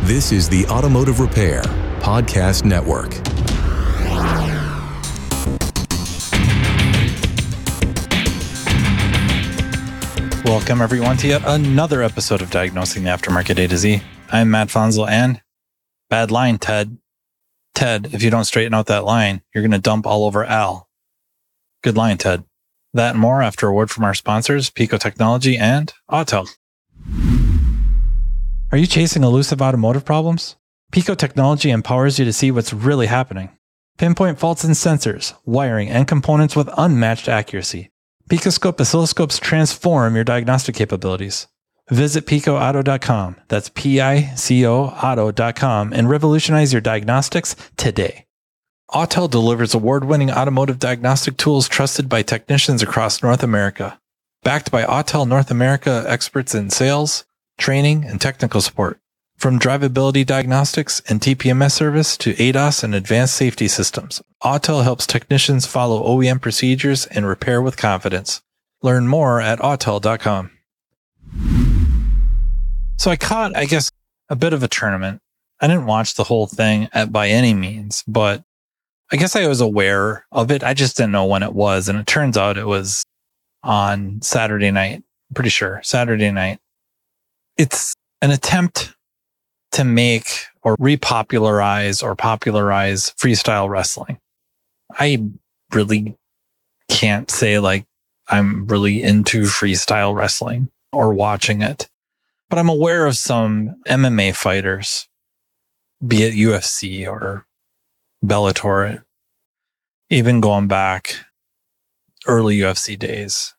This is the Automotive Repair Podcast Network. Welcome, everyone, to yet another episode of Diagnosing the Aftermarket A to Z. I'm Matt Fonzel, and bad line, Ted. Ted, if you don't straighten out that line, you're going to dump all over Al. Good line, Ted. That and more after a word from our sponsors, Pico Technology and Autel. Are you chasing elusive automotive problems? Pico Technology empowers you to see what's really happening. Pinpoint faults in sensors, wiring, and components with unmatched accuracy. Picoscope oscilloscopes transform your diagnostic capabilities. Visit picoauto.com, that's Pico auto.com, and revolutionize your diagnostics today. Autel delivers award-winning automotive diagnostic tools trusted by technicians across North America. Backed by Autel North America experts in sales, training, and technical support. From drivability diagnostics and TPMS service to ADAS and advanced safety systems, Autel helps technicians follow OEM procedures and repair with confidence. Learn more at autel.com. So I caught, a bit of a tournament. I didn't watch the whole thing by any means, but I guess I was aware of it. I just didn't know when it was. And it turns out it was on Saturday night. I'm pretty sure Saturday night. It's an attempt to make or repopularize or popularize freestyle wrestling. I really can't say I'm really into freestyle wrestling or watching it, but I'm aware of some MMA fighters, be it UFC or Bellator, even going back early UFC days.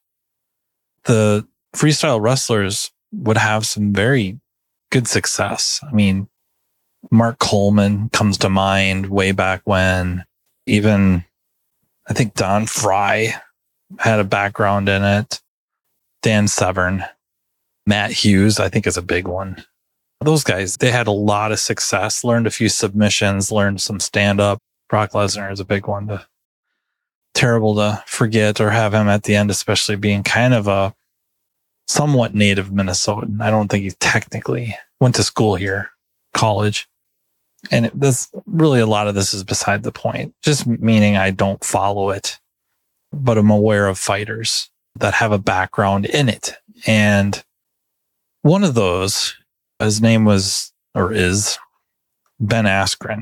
The freestyle wrestlers would have some very good success. I mean, Mark Coleman comes to mind way back when. Even, I think Don Fry had a background in it. Dan Severn. Matt Hughes, I think, is a big one. Those guys, they had a lot of success, learned a few submissions, learned some stand-up. Brock Lesnar is a big one. Terrible to forget or have him at the end, especially being kind of a somewhat native Minnesotan. I don't think he technically went to school here, college. And this really, a lot of this is beside the point, just meaning I don't follow it, but I'm aware of fighters that have a background in it. And one of those, his name was, or is, Ben Askren.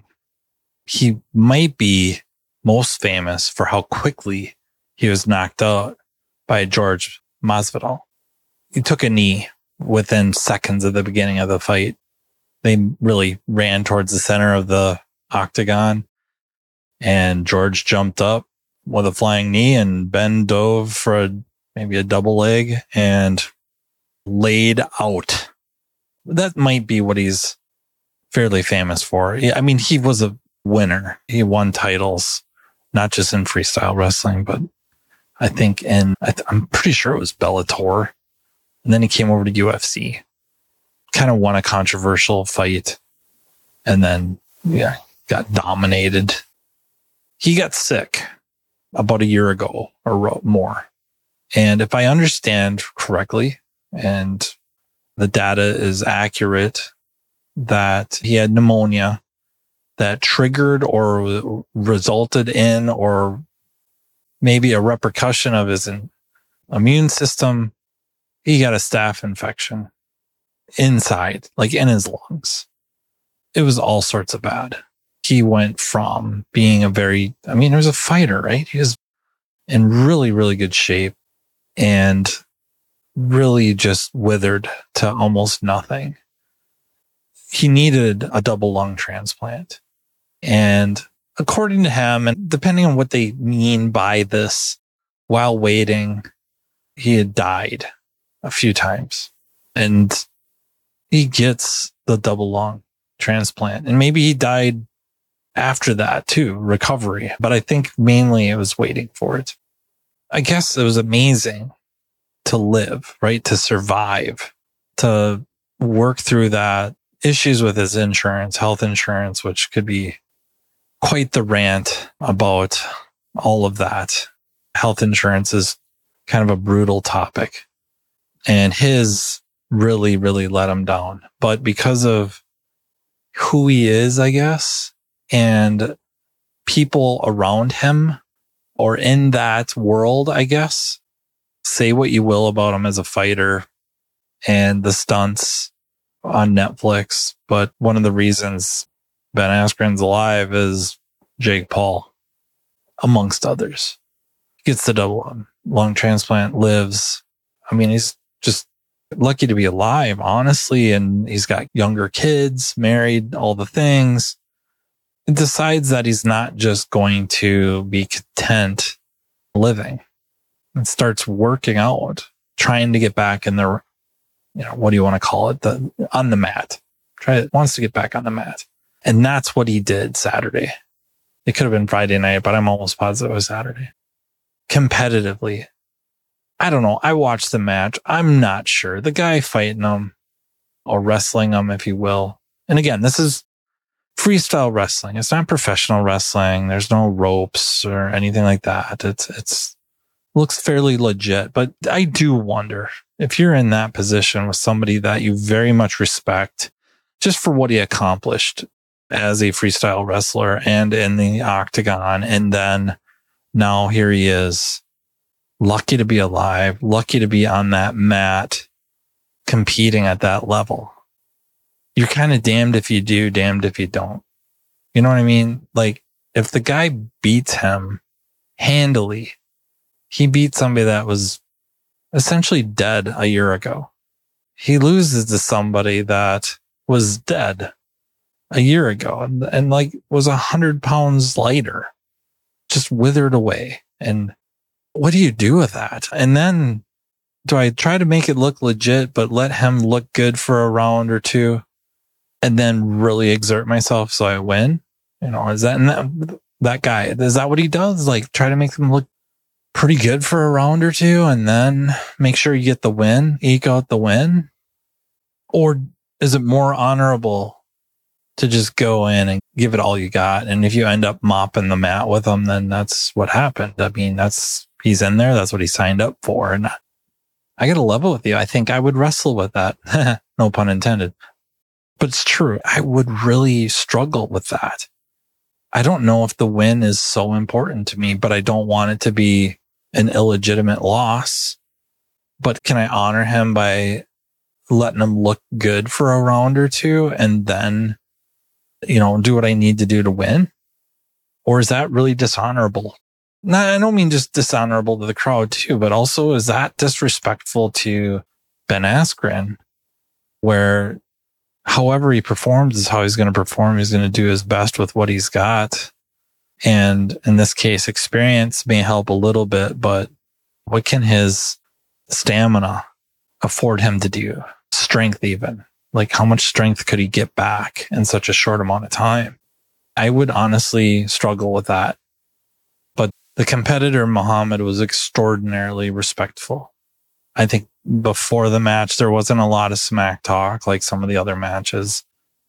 He might be most famous for how quickly he was knocked out by George Masvidal. He took a knee within seconds of the beginning of the fight. They really ran towards the center of the octagon, and George jumped up with a flying knee, and Ben dove for maybe a double leg and laid out. That might be what he's fairly famous for. I mean, he was a winner. He won titles, not just in freestyle wrestling, but I think I'm pretty sure it was Bellator. And then he came over to UFC, kind of won a controversial fight, and then, got dominated. He got sick about a year ago or more. And if I understand correctly, and the data is accurate, that he had pneumonia that triggered or resulted in, or maybe a repercussion of his immune system. He got a staph infection inside, in his lungs. It was all sorts of bad. He went from being he was a fighter, right? He was in really, really good shape and really just withered to almost nothing. He needed a double lung transplant. And according to him, and depending on what they mean by this, while waiting, he had died a few times, and he gets the double lung transplant, and maybe he died after that too, recovery. But I think mainly it was waiting for it. I guess it was amazing to live, right? To survive, to work through that, issues with his insurance, health insurance, which could be quite the rant about all of that. Health insurance is kind of a brutal topic. And his really, really let him down. But because of who he is, I guess, and people around him or in that world, I guess. Say what you will about him as a fighter and the stunts on Netflix, but one of the reasons Ben Askren's alive is Jake Paul, amongst others. Gets the double lung transplant, lives. I mean, he's just lucky to be alive, honestly, and he's got younger kids, married, all the things. He decides that he's not just going to be content living and starts working out, trying to get back in the, what do you want to call it? On the mat. Wants to get back on the mat. And that's what he did Saturday. It could have been Friday night, but I'm almost positive it was Saturday. Competitively. I don't know. I watched the match. I'm not sure. The guy fighting him or wrestling him, if you will. And again, this is freestyle wrestling. It's not professional wrestling. There's no ropes or anything like that. It's looks fairly legit, but I do wonder if you're in that position with somebody that you very much respect just for what he accomplished as a freestyle wrestler and in the octagon. And then now here he is, lucky to be alive, lucky to be on that mat, competing at that level. You're kind of damned if you do, damned if you don't. You know what I mean? Like, if the guy beats him handily, he beat somebody that was essentially dead a year ago. He loses to somebody that was dead a year ago and like was 100 pounds lighter, just withered away. And what do you do with that? And then do I try to make it look legit, but let him look good for a round or two and then really exert myself so I win? Is that guy, is that what he does? Like, try to make him look pretty good for a round or two and then make sure you get the win, eke out the win? Or is it more honorable to just go in and give it all you got? And if you end up mopping the mat with him, then that's what happened. I mean, he's in there. That's what he signed up for. And I got to level with you. I think I would wrestle with that. No pun intended. But it's true. I would really struggle with that. I don't know if the win is so important to me, but I don't want it to be an illegitimate loss. But can I honor him by letting him look good for a round or two and then, do what I need to do to win? Or is that really dishonorable? No, I don't mean just dishonorable to the crowd too, but also is that disrespectful to Ben Askren, where however he performs is how he's going to perform. He's going to do his best with what he's got. And in this case, experience may help a little bit, but what can his stamina afford him to do? Strength even. Like, how much strength could he get back in such a short amount of time? I would honestly struggle with that. But the competitor, Muhammad, was extraordinarily respectful. I think before the match, there wasn't a lot of smack talk like some of the other matches.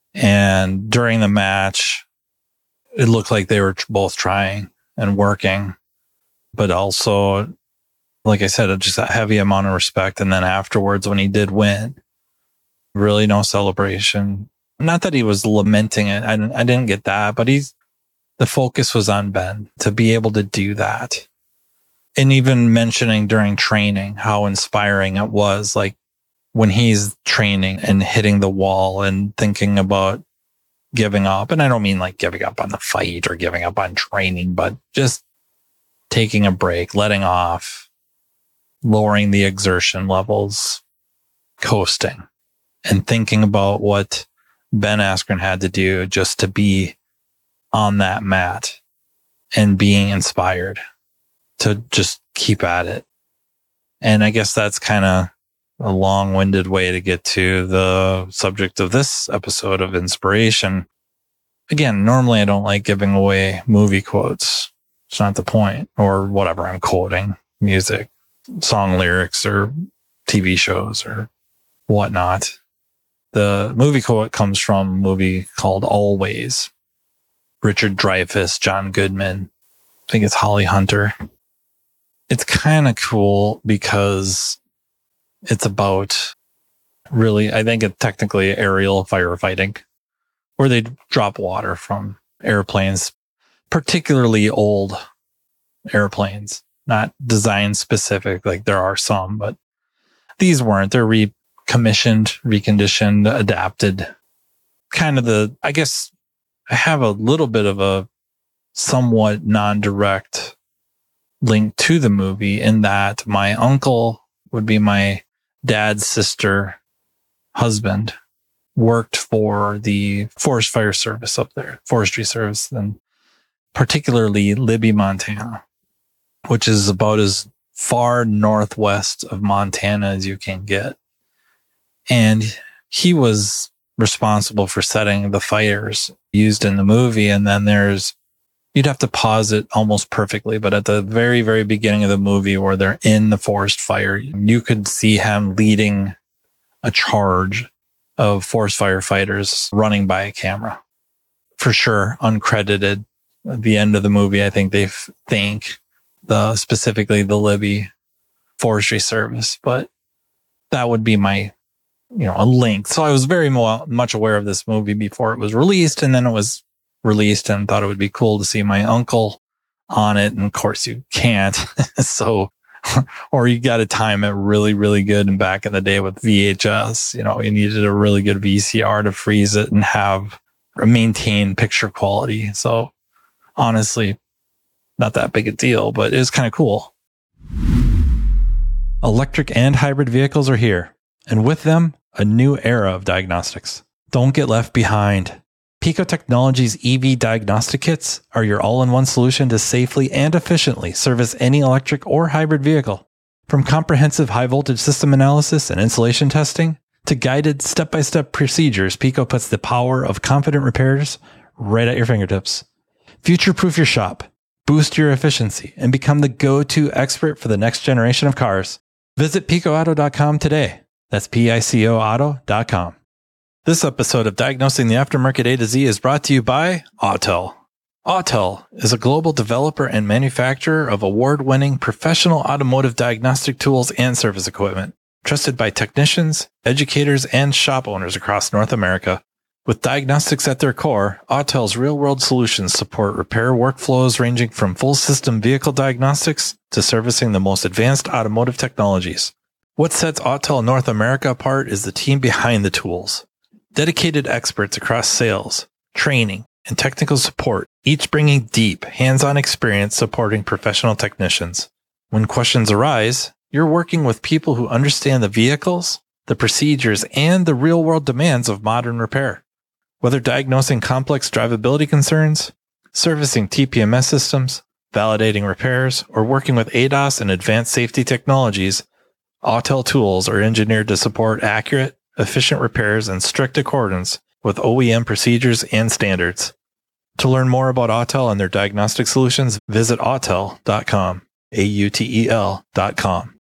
And during the match, it looked like they were both trying and working, but also, like I said, just a heavy amount of respect. And then afterwards, when he did win, really no celebration. Not that he was lamenting it. I didn't get that, but the focus was on Ben to be able to do that. And even mentioning during training how inspiring it was, like when he's training and hitting the wall and thinking about giving up. And I don't mean like giving up on the fight or giving up on training, but just taking a break, letting off, lowering the exertion levels, coasting, and thinking about what Ben Askren had to do just to be on that mat and being inspired to just keep at it. And I guess that's kind of a long-winded way to get to the subject of this episode of inspiration. Again, normally I don't like giving away movie quotes. It's not the point, or whatever I'm quoting, music, song lyrics, or TV shows, or whatnot. The movie quote comes from a movie called Always. Richard Dreyfuss, John Goodman. I think it's Holly Hunter. It's kind of cool because it's about really, I think it's technically aerial firefighting. where they drop water from airplanes, particularly old airplanes, not design specific. Like there are some, but these weren't. They're recommissioned, reconditioned, adapted. Kind of I guess I have a little bit of a somewhat non-direct link to the movie in that my uncle would be my dad's sister husband, worked for the Forest Fire Service up there, Forestry Service, and particularly Libby, Montana, which is about as far northwest of Montana as you can get. And he was responsible for setting the fires used in the movie. And then you'd have to pause it almost perfectly, but at the very, very beginning of the movie where they're in the forest fire, you could see him leading a charge of forest firefighters running by a camera. For sure, uncredited. At the end of the movie, I think they thank specifically the Libby Forestry Service, but that would be my, a link. So I was very much aware of this movie before it was released, and then it was released and thought it would be cool to see my uncle on it. And of course you can't. So, or you got to time it really, really good. And back in the day with VHS, you needed a really good VCR to freeze it and maintain picture quality. So honestly, not that big a deal, but it was kind of cool. Electric and hybrid vehicles are here, and with them, a new era of diagnostics. Don't get left behind. Pico Technologies EV diagnostic kits are your all-in-one solution to safely and efficiently service any electric or hybrid vehicle. From comprehensive high-voltage system analysis and insulation testing to guided step-by-step procedures, Pico puts the power of confident repairs right at your fingertips. Future-proof your shop, boost your efficiency, and become the go-to expert for the next generation of cars. Visit picoauto.com today. That's PICOauto.com. This episode of Diagnosing the Aftermarket A to Z is brought to you by Autel. Autel is a global developer and manufacturer of award-winning professional automotive diagnostic tools and service equipment, trusted by technicians, educators, and shop owners across North America. With diagnostics at their core, Autel's real-world solutions support repair workflows ranging from full system vehicle diagnostics to servicing the most advanced automotive technologies. What sets Autel North America apart is the team behind the tools. Dedicated experts across sales, training, and technical support, each bringing deep, hands-on experience supporting professional technicians. When questions arise, you're working with people who understand the vehicles, the procedures, and the real-world demands of modern repair. Whether diagnosing complex drivability concerns, servicing TPMS systems, validating repairs, or working with ADAS and advanced safety technologies, Autel tools are engineered to support accurate, efficient repairs in strict accordance with OEM procedures and standards. To learn more about Autel and their diagnostic solutions, visit autel.com, AUTEL.com.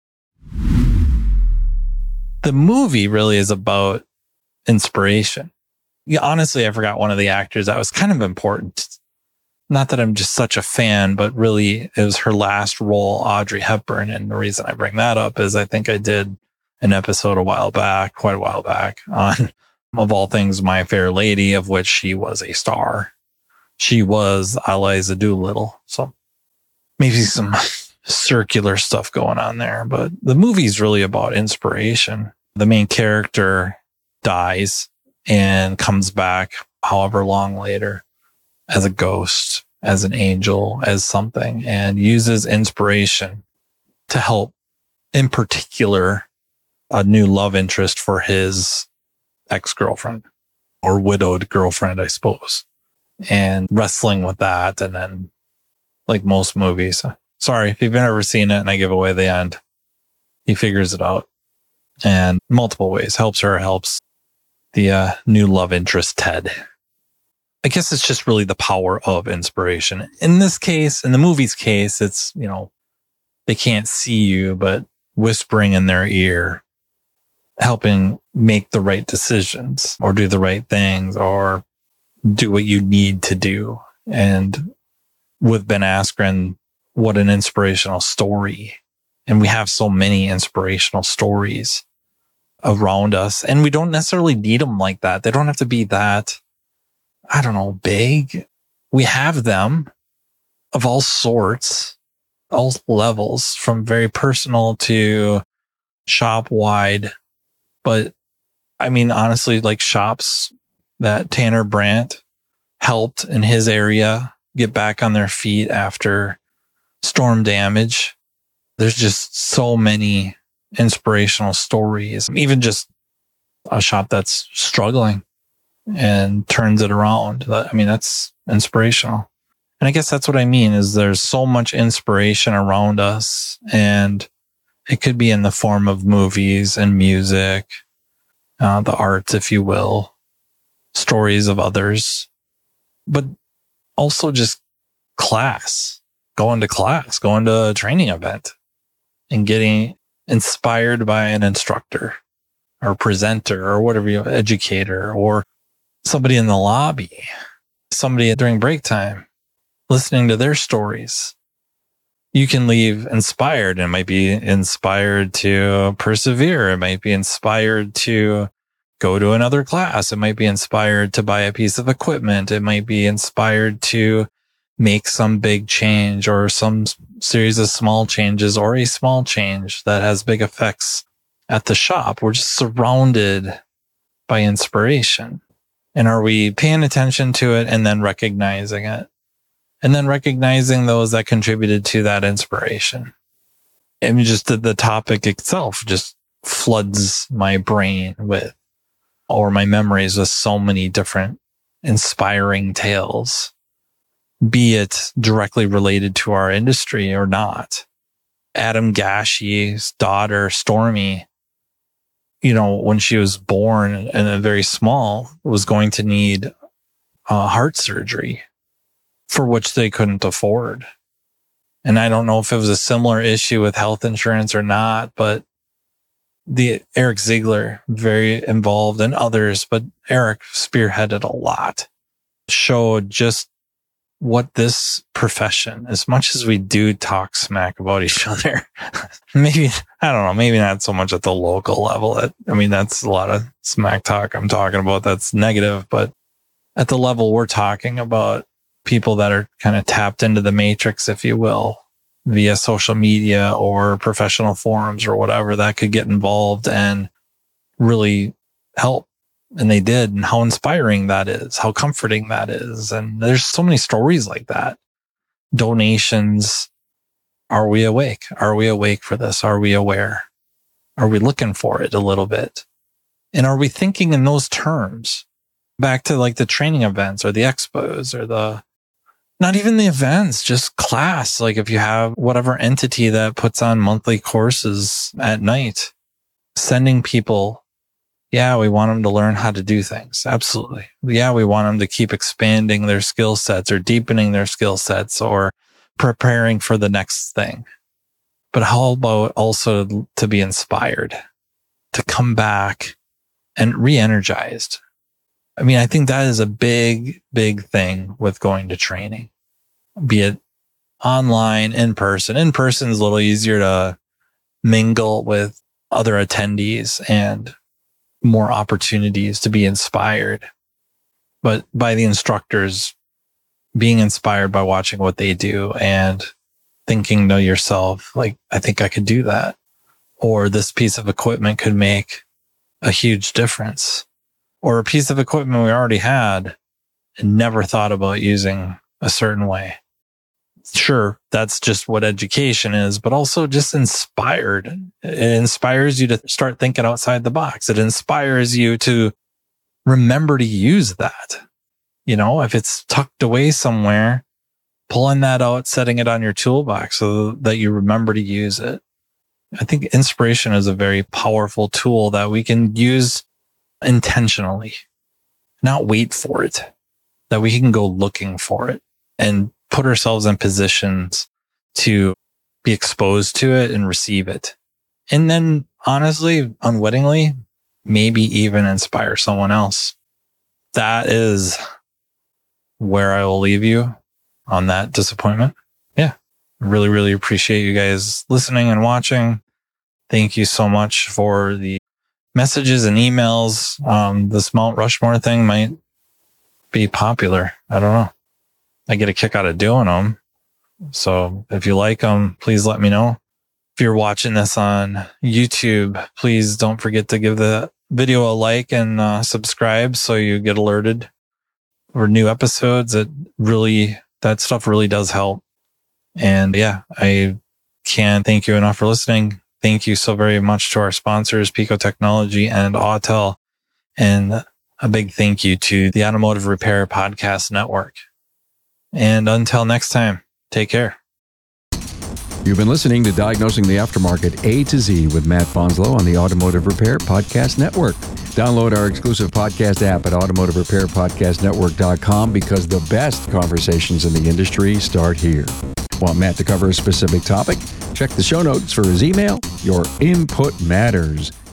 The movie really is about inspiration. Yeah, honestly, I forgot one of the actors. That was kind of important. Not that I'm just such a fan, but really it was her last role, Audrey Hepburn. And the reason I bring that up is I think I did an episode quite a while back, on, of all things, My Fair Lady, of which she was a star. She was Eliza Doolittle. So maybe some circular stuff going on there, but the movie's really about inspiration. The main character dies and comes back however long later as a ghost, as an angel, as something, and uses inspiration to help, in particular, a new love interest for his ex-girlfriend or widowed girlfriend, I suppose, and wrestling with that. And then, like most movies, sorry if you've never seen it and I give away the end, he figures it out and multiple ways, helps the new love interest, Ted. I guess it's just really the power of inspiration. In this case, in the movie's case, it's, they can't see you, but whispering in their ear, helping make the right decisions or do the right things or do what you need to do. And with Ben Askren, what an inspirational story. And we have so many inspirational stories around us, and we don't necessarily need them like that. They don't have to be that I don't know, big. We have them of all sorts, all levels, from very personal to shop wide. But I mean, honestly, like shops that Tanner Brandt helped in his area get back on their feet after storm damage. There's just so many inspirational stories. Even just a shop that's struggling and turns it around. I mean, that's inspirational. And I guess that's what I mean is there's so much inspiration around us, and it could be in the form of movies and music, the arts, if you will, stories of others, but also just going to a training event and getting inspired by an instructor or presenter or whatever, educator, or somebody in the lobby, somebody during break time, listening to their stories. You can leave inspired. It might be inspired to persevere. It might be inspired to go to another class. It might be inspired to buy a piece of equipment. It might be inspired to make some big change or some series of small changes or a small change that has big effects at the shop. We're just surrounded by inspiration. And are we paying attention to it and then recognizing it? And then recognizing those that contributed to that inspiration. I mean, just the topic itself just floods my brain with, or my memories with, so many different inspiring tales, be it directly related to our industry or not. Adam Gashie's daughter, Stormy, when she was born and very small, was going to need heart surgery for which they couldn't afford. And I don't know if it was a similar issue with health insurance or not, but Eric Ziegler, very involved, and others, but Eric spearheaded a lot, showed just what this profession, as much as we do talk smack about each other, maybe, I don't know, maybe not so much at the local level. That's a lot of smack talk I'm talking about that's negative, but at the level we're talking about, people that are kind of tapped into the matrix, if you will, via social media or professional forums or whatever, that could get involved and really help. And they did, and how inspiring that is, how comforting that is. And there's so many stories like that. Donations. Are we awake? Are we awake for this? Are we aware? Are we looking for it a little bit? And are we thinking in those terms? Back to like the training events or the expos or not even the events, just class. Like if you have whatever entity that puts on monthly courses at night, sending people, yeah, we want them to learn how to do things. Absolutely. Yeah, we want them to keep expanding their skill sets or deepening their skill sets or preparing for the next thing. But how about also to be inspired, to come back and re-energized? I think that is a big, big thing with going to training, be it online, in person. In person is a little easier to mingle with other attendees and more opportunities to be inspired. But by the instructors, being inspired by watching what they do and thinking to yourself, like, I think I could do that. Or this piece of equipment could make a huge difference. Or a piece of equipment we already had and never thought about using a certain way. Sure, that's just what education is, but also just inspired. It inspires you to start thinking outside the box. It inspires you to remember to use that. If it's tucked away somewhere, pulling that out, setting it on your toolbox so that you remember to use it. I think inspiration is a very powerful tool that we can use intentionally, not wait for it, that we can go looking for it and put ourselves in positions to be exposed to it and receive it. And then honestly, unwittingly, maybe even inspire someone else. That is where I will leave you on that disappointment. Yeah. Really, really appreciate you guys listening and watching. Thank you so much for the messages and emails. This Mount Rushmore thing might be popular. I don't know. I get a kick out of doing them. So if you like them, please let me know. If you're watching this on YouTube, please don't forget to give the video a like and subscribe so you get alerted for new episodes. That stuff really does help. And yeah, I can't thank you enough for listening. Thank you so very much to our sponsors, Pico Technology and Autel. And a big thank you to the Automotive Repair Podcast Network. And until next time, take care. You've been listening to Diagnosing the Aftermarket A to Z with Matt Bonslow on the Automotive Repair Podcast Network. Download our exclusive podcast app at automotiverepairpodcastnetwork.com because the best conversations in the industry start here. Want Matt to cover a specific topic? Check the show notes for his email. Your input matters.